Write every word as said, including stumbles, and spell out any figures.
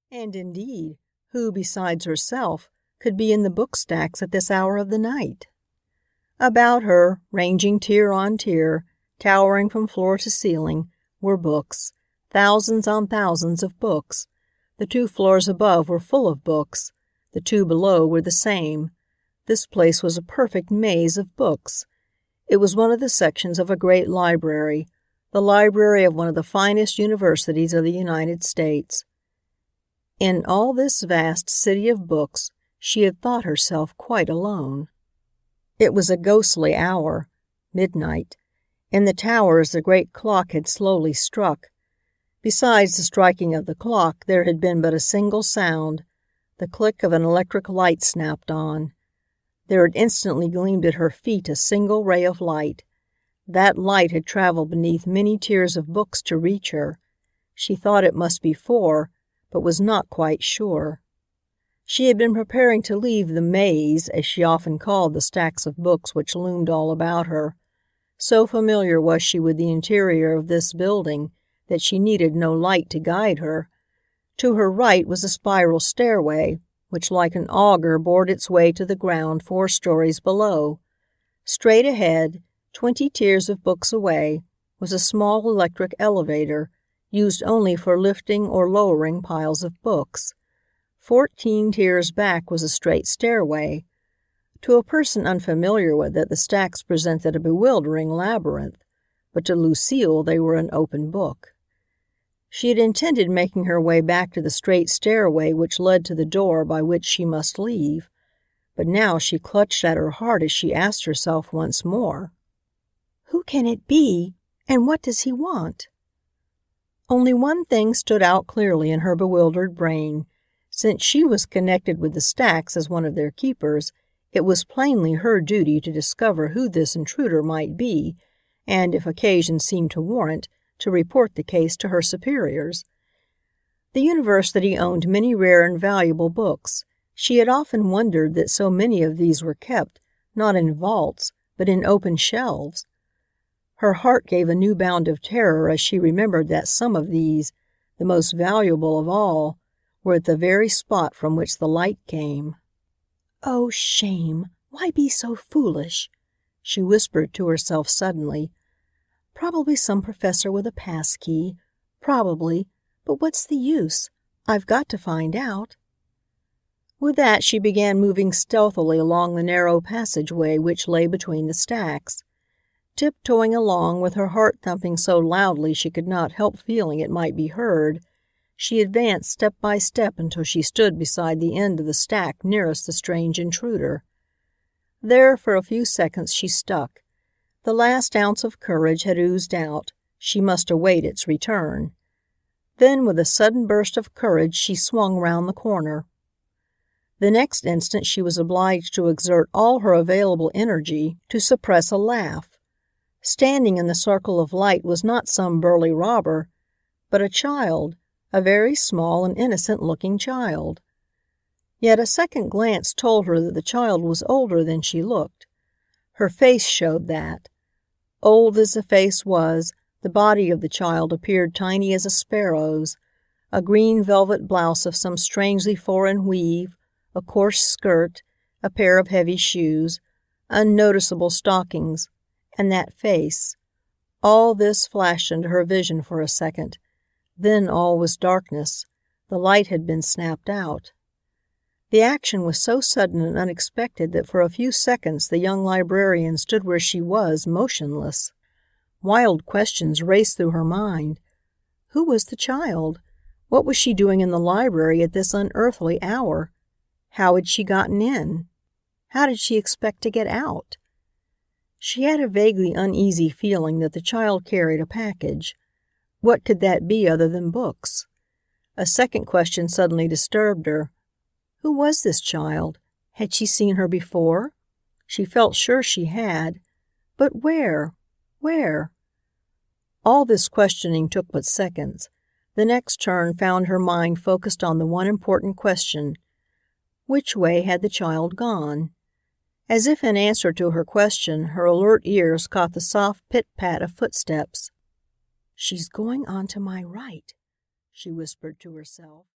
And indeed, who besides herself could be in the book stacks at this hour of the night? About her, ranging tier on tier, towering from floor to ceiling, were books, thousands on thousands of books. The two floors above were full of books. The two below were the same. This place was a perfect maze of books. It was one of the sections of a great library, the library of one of the finest universities of the United States. In all this vast city of books, she had thought herself quite alone. It was a ghostly hour, midnight. In the towers, the great clock had slowly struck. Besides the striking of the clock, there had been but a single sound, the click of an electric light snapped on. There had instantly gleamed at her feet a single ray of light. That light had traveled beneath many tiers of books to reach her. She thought it must be four, but was not quite sure. She had been preparing to leave the maze, as she often called the stacks of books which loomed all about her. So familiar was she with the interior of this building that she needed no light to guide her. To her right was a spiral stairway, which like an auger bored its way to the ground four stories below. Straight ahead, twenty tiers of books away, was a small electric elevator, used only for lifting or lowering piles of books. Fourteen tiers back was a straight stairway. To a person unfamiliar with it, the stacks presented a bewildering labyrinth, but to Lucile they were an open book. She had intended making her way back to the straight stairway which led to the door by which she must leave, but now she clutched at her heart as she asked herself once more, "Who can it be, and what does he want?" Only one thing stood out clearly in her bewildered brain. Since she was connected with the stacks as one of their keepers, it was plainly her duty to discover who this intruder might be, and, if occasion seemed to warrant, to report the case to her superiors. The university owned many rare and valuable books. She had often wondered that so many of these were kept, not in vaults, but in open shelves. Her heart gave a new bound of terror as she remembered that some of these, the most valuable of all, were at the very spot from which the light came. "Oh, shame! Why be so foolish?" she whispered to herself suddenly. "Probably some professor with a pass key. Probably. But what's the use? I've got to find out." With that, she began moving stealthily along the narrow passageway which lay between the stacks. Tiptoeing along with her heart thumping so loudly she could not help feeling it might be heard, she advanced step by step until she stood beside the end of the stack nearest the strange intruder. There for a few seconds she stuck. The last ounce of courage had oozed out. She must await its return. Then, with a sudden burst of courage, she swung round the corner. The next instant she was obliged to exert all her available energy to suppress a laugh. Standing in the circle of light was not some burly robber, but a child, a very small and innocent-looking child. Yet a second glance told her that the child was older than she looked. Her face showed that. Old as the face was, the body of the child appeared tiny as a sparrow's. A green velvet blouse of some strangely foreign weave, a coarse skirt, a pair of heavy shoes, unnoticeable stockings, and that face. All this flashed into her vision for a second. Then all was darkness. The light had been snapped out. The action was so sudden and unexpected that for a few seconds the young librarian stood where she was, motionless. Wild questions raced through her mind. Who was the child? What was she doing in the library at this unearthly hour? How had she gotten in? How did she expect to get out? She had a vaguely uneasy feeling that the child carried a package. What could that be other than books? A second question suddenly disturbed her. Who was this child? Had she seen her before? She felt sure she had. But where? Where? All this questioning took but seconds. The next turn found her mind focused on the one important question. Which way had the child gone? As if in answer to her question, her alert ears caught the soft pit-pat of footsteps. "She's going on to my right," she whispered to herself.